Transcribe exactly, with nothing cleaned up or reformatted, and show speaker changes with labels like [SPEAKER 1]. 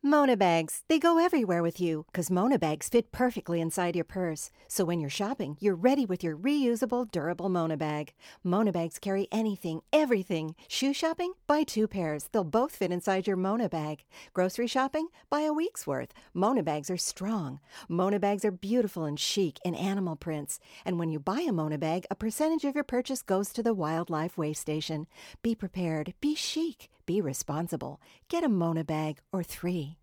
[SPEAKER 1] Mona bags. They go everywhere with you because Mona bags fit perfectly inside your purse. So when you're shopping, you're ready with your reusable, durable Mona bag. Mona bags carry anything, everything. Shoe shopping? Buy two pairs. They'll both fit inside your Mona bag. Grocery shopping? Buy a week's worth. Mona bags are strong. Mona bags are beautiful and chic in animal prints. And when you buy a Mona bag, a percentage of your purchase goes to the Wildlife Waste Station. Be prepared. Be chic. Be responsible. Get a Mona bag or three.